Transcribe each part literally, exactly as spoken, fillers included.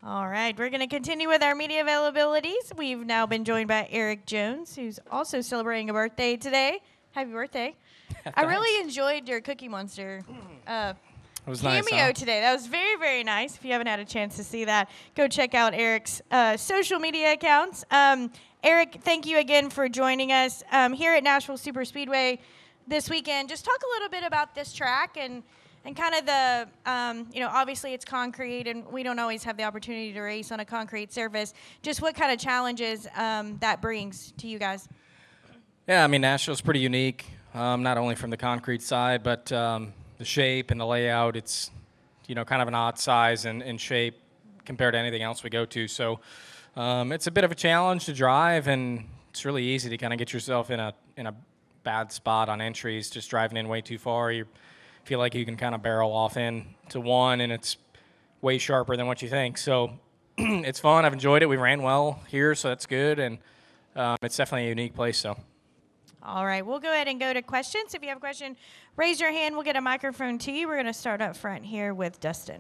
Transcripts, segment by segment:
All right, we're going to continue with our media availabilities. We've now been joined by Eric Jones, who's also celebrating a birthday today. Happy birthday. I really enjoyed your Cookie Monster uh, It was cameo nice, huh? today. That was very, very nice. If you haven't had a chance to see that, go check out Eric's uh, social media accounts. Um, Eric, thank you again for joining us um, here at Nashville Super Speedway this weekend. Just talk a little bit about this track and and kind of the, um, you know, obviously it's concrete, and we don't always have the opportunity to race on a concrete surface. Just what kind of challenges um, that brings to you guys? Yeah, I mean, Nashville's pretty unique, um, not only from the concrete side, but um, the shape and the layout. It's, you know, kind of an odd size and, and shape compared to anything else we go to. So um, it's a bit of a challenge to drive, and it's really easy to kind of get yourself in a in a bad spot on entries, just driving in way too far. You feel like you can kind of barrel off in to one, and it's way sharper than what you think. So it's fun. I've enjoyed it. We ran well here, so that's good, and um, it's definitely a unique place. So. All right, we'll go ahead and go to questions. If you have a question, raise your hand. We'll get a microphone to you. We're going to start up front here with Dustin.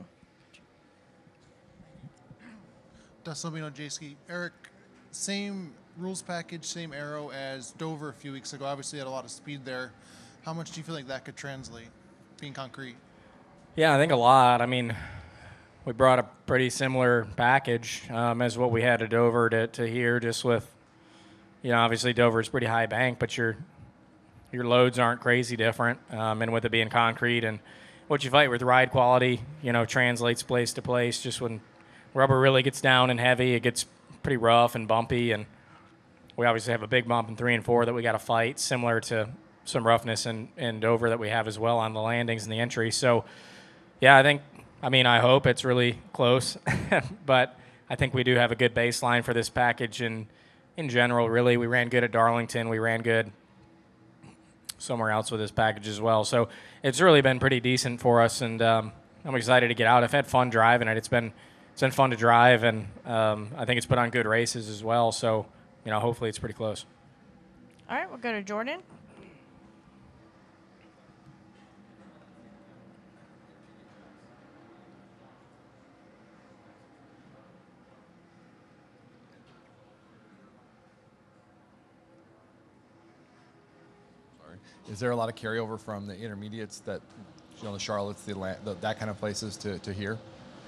Dustin Albino, J-Ski. Eric, same rules package, same aero as Dover a few weeks ago. Obviously had a lot of speed there. How much do you feel like that could translate, being concrete? Yeah, I think a lot. I mean, we brought a pretty similar package um, as what we had at Dover to, to here, just with, you know, obviously Dover's pretty high bank, but your your loads aren't crazy different, um, and with it being concrete and what you fight with ride quality, you know, translates place to place. Just when rubber really gets down and heavy, it gets pretty rough and bumpy, and we obviously have a big bump in three and four that we got to fight, similar to some roughness in, in Dover that we have as well on the landings and the entry. So, yeah, I think, I mean, I hope it's really close, but I think we do have a good baseline for this package. And in general, really, we ran good at Darlington. We ran good somewhere else with this package as well. So it's really been pretty decent for us, and um, I'm excited to get out. I've had fun driving it. It's been it's been fun to drive, and um, I think it's put on good races as well. So, you know, hopefully it's pretty close. All right, we'll go to Jordan. Is there a lot of carryover from the intermediates that, you know, the Charlottes, the, the that kind of places to, to here?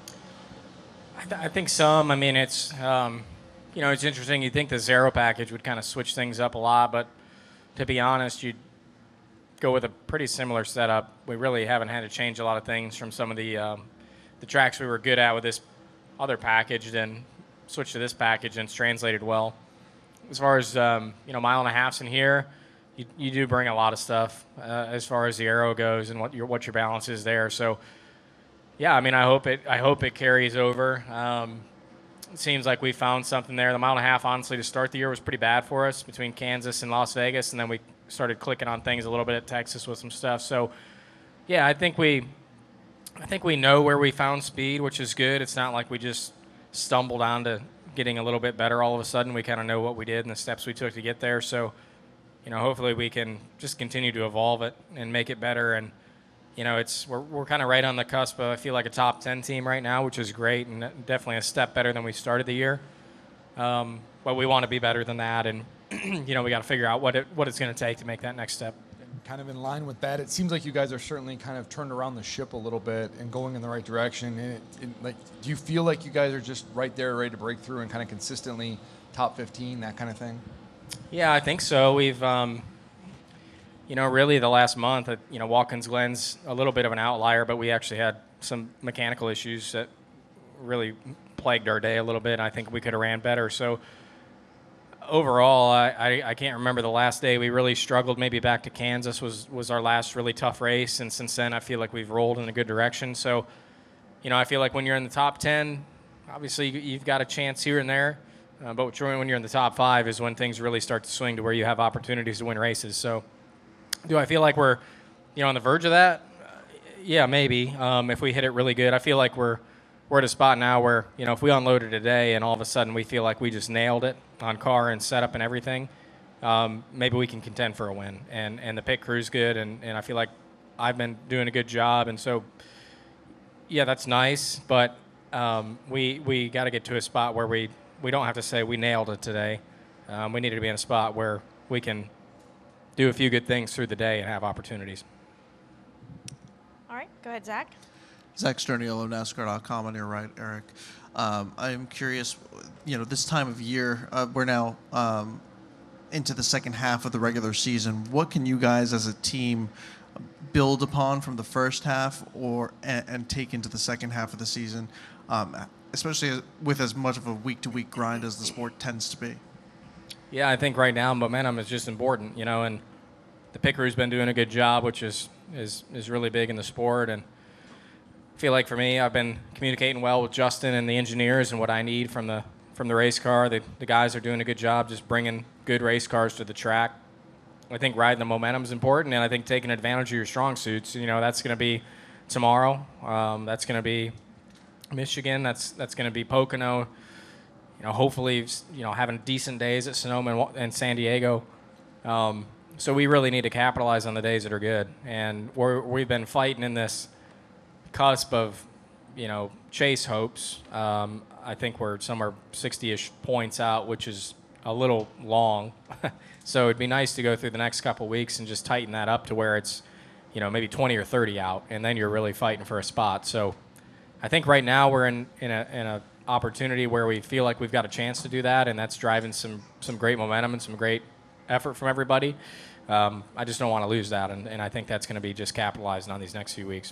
I, th- I think some. I mean, it's, um, you know, it's interesting. You'd think the Zero package would kind of switch things up a lot, but to be honest, you'd go with a pretty similar setup. We really haven't had to change a lot of things from some of the um, the tracks we were good at with this other package, then switch to this package, and it's translated well. As far as, um, you know, mile and a halfs in here, You, you do bring a lot of stuff uh, as far as the aero goes and what your what your balance is there. So, yeah, I mean, I hope it I hope it carries over. Um, it seems like we found something there. The mile and a half, honestly, to start the year was pretty bad for us between Kansas and Las Vegas, and then we started clicking on things a little bit at Texas with some stuff. So, yeah, I think we I think we know where we found speed, which is good. It's not like we just stumbled onto getting a little bit better all of a sudden. We kind of know what we did and the steps we took to get there. So, you know, hopefully we can just continue to evolve it and make it better. And, you know, it's we're we're kind of right on the cusp of, I feel like, a top ten team right now, which is great and definitely a step better than we started the year. Um, but we want to be better than that, and you know, we got to figure out what it what it's going to take to make that next step. And kind of in line with that, it seems like you guys are certainly kind of turned around the ship a little bit and going in the right direction. And it, it, like, do you feel like you guys are just right there, ready to break through and kind of consistently top fifteen, that kind of thing? Yeah, I think so. We've, um, you know, really the last month, uh, you know, Watkins Glen's a little bit of an outlier, but we actually had some mechanical issues that really plagued our day a little bit. I think we could have ran better. So overall, I, I, I can't remember the last day we really struggled. Maybe back to Kansas was, was our last really tough race, and since then I feel like we've rolled in a good direction. So, you know, I feel like when you're in the top ten, obviously you've got a chance here and there. Uh, but when you're in the top five is when things really start to swing to where you have opportunities to win races. So do I feel like we're, you know, on the verge of that? Uh, yeah, maybe. Um, if we hit it really good. I feel like we're we're at a spot now where, you know, if we unloaded today and all of a sudden we feel like we just nailed it on car and setup and everything, um, maybe we can contend for a win. And, and the pit crew's good, and, and I feel like I've been doing a good job. And so, yeah, that's nice, but um, we we got to get to a spot where we, we don't have to say we nailed it today. Um, we needed to be in a spot where we can do a few good things through the day and have opportunities. All right, go ahead, Zach. Zach Sterniolo, NASCAR dot com on your right, Eric. Um, I'm curious, you know, this time of year, uh, we're now um, into the second half of the regular season. What can you guys as a team build upon from the first half or and, and take into the second half of the season, um, especially with as much of a week-to-week grind as the sport tends to be? Yeah, I think right now momentum is just important, you know, and the pit crew's been doing a good job, which is, is, is really big in the sport. And I feel like for me, I've been communicating well with Justin and the engineers and what I need from the from the race car. The, the guys are doing a good job just bringing good race cars to the track. I think riding the momentum is important, and I think taking advantage of your strong suits, you know, that's going to be tomorrow. Um, that's going to be Michigan. That's that's going to be Pocono. You know, hopefully, you know, having decent days at Sonoma and, and San Diego. Um, so we really need to capitalize on the days that are good, and we're, we've been fighting in this cusp of, you know, chase hopes. Um, I think we're somewhere sixty-ish points out, which is a little long. So it'd be nice to go through the next couple of weeks and just tighten that up to where it's, you know, maybe twenty or thirty out, and then you're really fighting for a spot. So I think right now we're in, in a in a opportunity where we feel like we've got a chance to do that, and that's driving some some great momentum and some great effort from everybody. Um, I just don't want to lose that, and, and I think that's going to be just capitalizing on these next few weeks.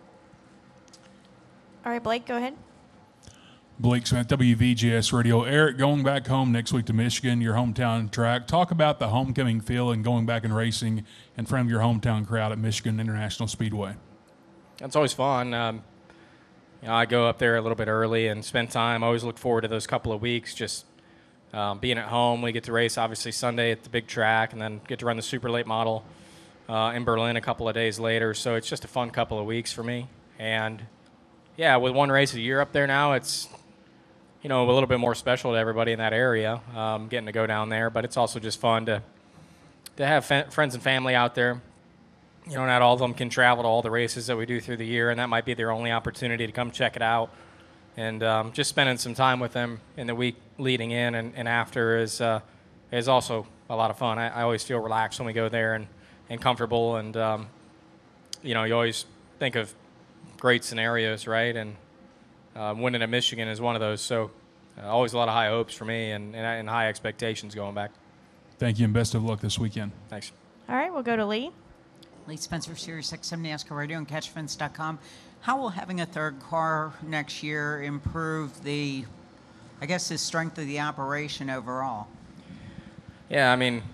All right, Blake, go ahead. Blake Smith, W V G S Radio. Eric, going back home next week to Michigan, your hometown track. Talk about the homecoming feel and going back and racing in front of your hometown crowd at Michigan International Speedway. That's always fun. Um, you know, I go up there a little bit early and spend time. I always look forward to those couple of weeks, just um, being at home. We get to race, obviously, Sunday at the big track, and then get to run the super late model uh, in Berlin a couple of days later. So it's just a fun couple of weeks for me. And, yeah, with one race a year up there now, it's, you know, a little bit more special to everybody in that area, um, getting to go down there. But it's also just fun to to have fa- friends and family out there. You know, not all of them can travel to all the races that we do through the year, and that might be their only opportunity to come check it out. And um, just spending some time with them in the week leading in and, and after is uh, is also a lot of fun. I, I always feel relaxed when we go there and, and comfortable. And, um, you know, you always think of great scenarios, right? And Uh, winning at Michigan is one of those, so uh, always a lot of high hopes for me and, and, and high expectations going back. Thank you, and best of luck this weekend. Thanks. All right, we'll go to Lee. Lee Spencer, Sirius X M NASCAR Radio and catch fence dot com. How will having a third car next year improve the, I guess, the strength of the operation overall? Yeah, I mean,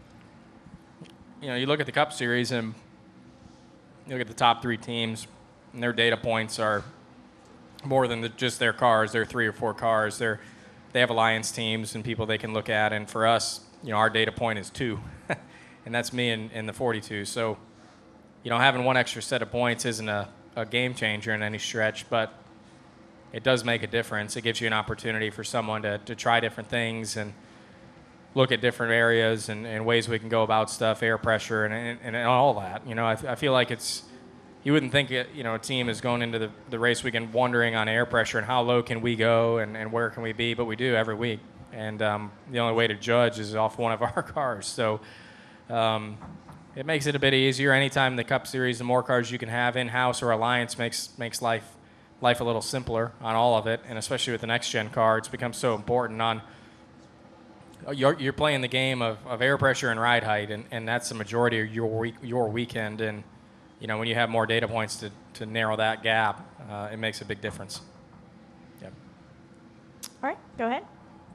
you know, you look at the Cup Series and you look at the top three teams, and their data points are more than the, just their cars. They're three or four cars. They're, they have alliance teams and people they can look at. And for us, you know, our data point is two, and that's me in, in the forty-two. So, you know, having one extra set of points isn't a, a game changer in any stretch, but it does make a difference. It gives you an opportunity for someone to, to try different things and look at different areas and, and ways we can go about stuff, air pressure, and, and, and all that. You know, I, I feel like it's, you wouldn't think, it, you know, a team is going into the, the race weekend wondering on air pressure and how low can we go and, and where can we be, but we do every week. And um, the only way to judge is off one of our cars. So um, it makes it a bit easier. Anytime the Cup Series, the more cars you can have in-house or alliance makes makes life life a little simpler on all of it, and especially with the next-gen car, it's become so important on you're, you're playing the game of, of air pressure and ride height, and, and that's the majority of your week, your weekend. And you know, when you have more data points to, to narrow that gap, uh, it makes a big difference. Yep. All right, go ahead.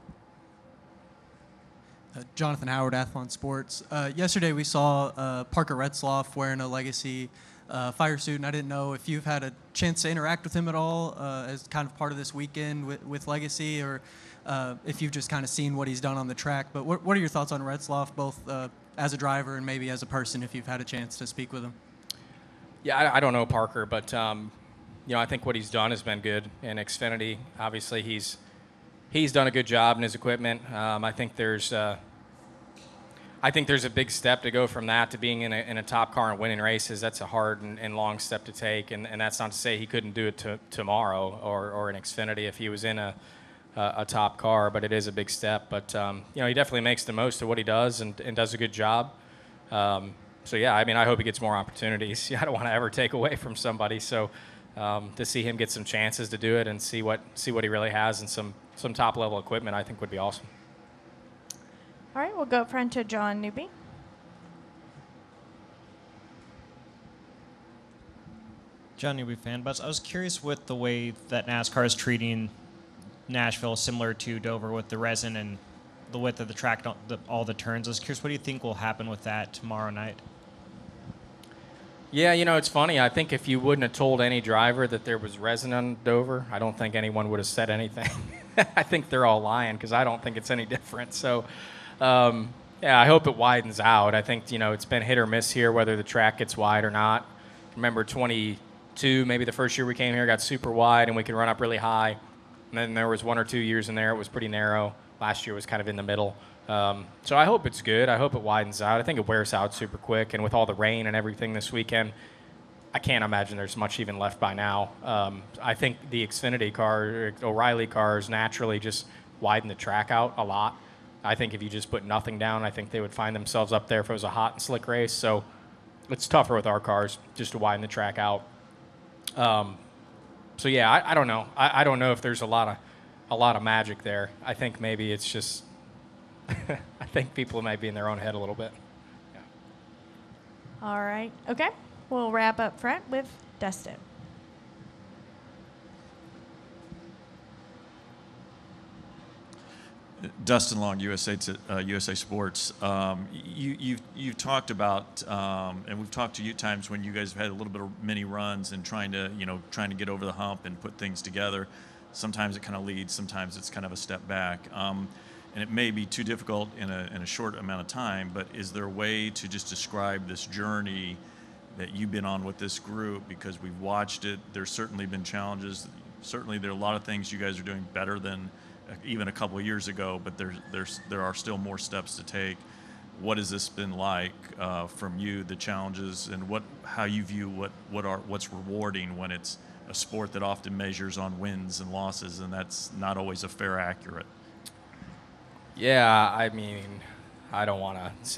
Uh, Jonathan Howard, Athlon Sports. Uh, yesterday we saw uh, Parker Retzloff wearing a Legacy uh, fire suit, and I didn't know if you've had a chance to interact with him at all uh, as kind of part of this weekend with, with Legacy, or uh, if you've just kind of seen what he's done on the track. But what, what are your thoughts on Retzloff, both uh, as a driver and maybe as a person, if you've had a chance to speak with him? Yeah, I, I don't know Parker, but um, you know, I think what he's done has been good in Xfinity. Obviously, he's he's done a good job in his equipment. Um, I think there's uh, I think there's a big step to go from that to being in a, in a top car and winning races. That's a hard and, and long step to take, and, and that's not to say he couldn't do it to, tomorrow or, or in Xfinity if he was in a, a, a top car, but it is a big step. But, um, you know, he definitely makes the most of what he does and, and does a good job. Um, so, yeah, I mean, I hope he gets more opportunities. I don't want to ever take away from somebody, so um, to see him get some chances to do it and see what see what he really has and some, some top-level equipment, I think would be awesome. All right, we'll go up front to John Newby. John Newby, fan buzz. I was curious with the way that NASCAR is treating Nashville, similar to Dover with the resin and the width of the track, the, all the turns. I was curious, what do you think will happen with that tomorrow night? Yeah, you know, it's funny. I think if you wouldn't have told any driver that there was resin on Dover, I don't think anyone would have said anything. I think they're all lying because I don't think it's any different. So, um, yeah, I hope it widens out. I think, you know, it's been hit or miss here whether the track gets wide or not. Remember twenty-two, maybe the first year we came here, got super wide and we could run up really high. And then there was one or two years in there it was pretty narrow. Last year was kind of in the middle. Um, so I hope it's good. I hope it widens out. I think it wears out super quick. And with all the rain and everything this weekend, I can't imagine there's much even left by now. Um, I think the Xfinity car, O'Reilly cars, naturally just widen the track out a lot. I think if you just put nothing down, I think they would find themselves up there if it was a hot and slick race. So it's tougher with our cars just to widen the track out. Um, so yeah, I, I don't know. I, I don't know if there's a lot of a lot of magic there. I think maybe it's just. I think people might be in their own head a little bit. Yeah. All right. Okay. We'll wrap up front with Dustin. Dustin Long, U S A to, uh, U S A Sports. Um, you, you've, you've talked about, um, and we've talked to you times when you guys have had a little bit of mini runs and trying to, you know, trying to get over the hump and put things together. Sometimes it kind of leads, sometimes it's kind of a step back. Um, and it may be too difficult in a, in a short amount of time, but is there a way to just describe this journey that you've been on with this group? Because we've watched it, there's certainly been challenges. Certainly there are a lot of things you guys are doing better than even a couple of years ago, but there's, there's, there are still more steps to take. What has this been like uh, from you, the challenges, and what, how you view what, what are, what's rewarding when it's a sport that often measures on wins and losses, and that's not always a fair accurate? Yeah, I mean, I don't want to